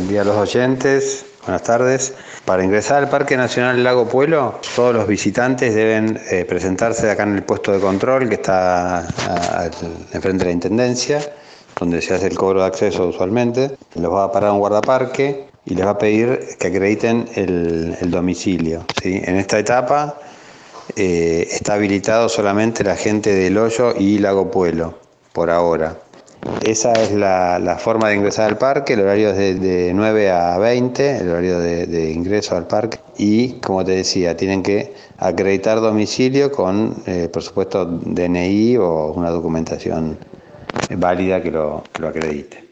Buen día a los oyentes, buenas tardes. Para ingresar al Parque Nacional Lago Puelo, todos los visitantes deben presentarse acá en el puesto de control que está enfrente de la Intendencia, donde se hace el cobro de acceso usualmente. Los va a parar un guardaparque y les va a pedir que acrediten el domicilio, ¿sí? En esta etapa está habilitado solamente la gente del Hoyo y Lago Puelo, por ahora. Esa es la forma de ingresar al parque. El horario es de 9 a 20, el horario de ingreso al parque. Y, como te decía, tienen que acreditar domicilio con, por supuesto, DNI o una documentación válida que lo acredite.